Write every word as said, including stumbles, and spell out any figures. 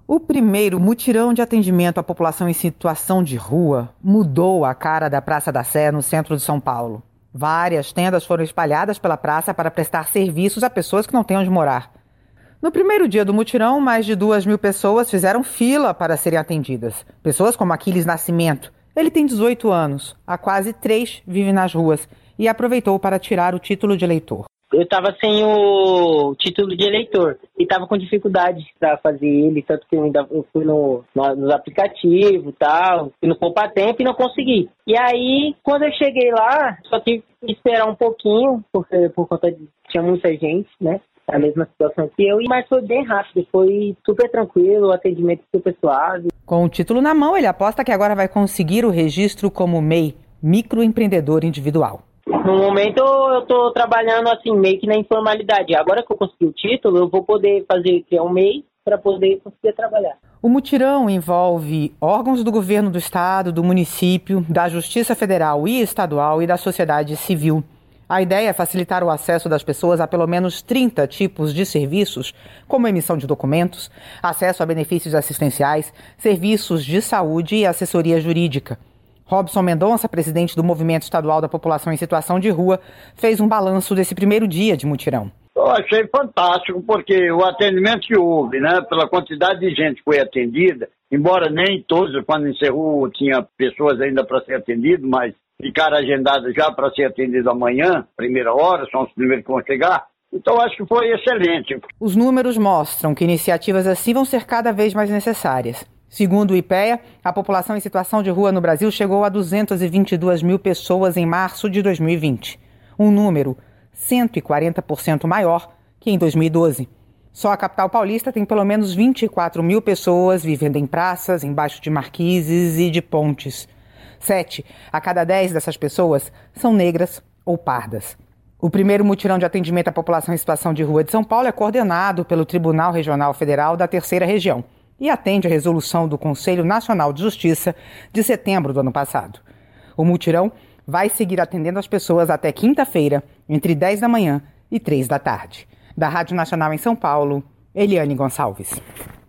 O primeiro mutirão de atendimento à população em situação de rua mudou a cara da Praça da Sé, no centro de São Paulo. Várias tendas foram espalhadas pela praça para prestar serviços a pessoas que não têm onde morar. No primeiro dia do mutirão, mais de duas mil pessoas fizeram fila para serem atendidas. Pessoas como Aquiles Nascimento. Ele tem dezoito anos, há quase três vive nas ruas e aproveitou para tirar o título de eleitor. Eu estava sem o título de eleitor e estava com dificuldade para fazer ele, tanto que eu ainda eu fui no, no, nos aplicativos e tal, fui no Poupa Tempo e não consegui. E aí, quando eu cheguei lá, só tive que esperar um pouquinho, porque por conta de tinha muita gente, né? A mesma situação que eu, mas foi bem rápido, foi super tranquilo, o atendimento super suave. Com o título na mão, ele aposta que agora vai conseguir o registro como M E I, microempreendedor individual. No momento eu estou trabalhando assim, meio que na informalidade. Agora que eu consegui o título, eu vou poder fazer criar um M E I para poder conseguir trabalhar. O mutirão envolve órgãos do governo do estado, do município, da Justiça Federal e Estadual e da sociedade civil. A ideia é facilitar o acesso das pessoas a pelo menos trinta tipos de serviços, como emissão de documentos, acesso a benefícios assistenciais, serviços de saúde e assessoria jurídica. Robson Mendonça, presidente do Movimento Estadual da População em Situação de Rua, fez um balanço desse primeiro dia de mutirão. Eu achei fantástico, porque o atendimento que houve, né, pela quantidade de gente que foi atendida, embora nem todos, quando encerrou, tinha pessoas ainda para ser atendidas, mas ficaram agendadas já para ser atendidas amanhã, primeira hora, são os primeiros que vão chegar. Então, acho que foi excelente. Os números mostram que iniciativas assim vão ser cada vez mais necessárias. Segundo o IPEA, a população em situação de rua no Brasil chegou a duzentas e vinte e duas mil pessoas em março de dois mil e vinte. Um número cento e quarenta por cento maior que em dois mil e doze. Só a capital paulista tem pelo menos vinte e quatro mil pessoas vivendo em praças, embaixo de marquises e de pontes. Sete a cada dez dessas pessoas são negras ou pardas. O primeiro mutirão de atendimento à população em situação de rua de São Paulo é coordenado pelo Tribunal Regional Federal da Terceira Região e atende a resolução do Conselho Nacional de Justiça de setembro do ano passado. O mutirão vai seguir atendendo as pessoas até quinta-feira, entre dez da manhã e três da tarde. Da Rádio Nacional em São Paulo, Eliane Gonçalves.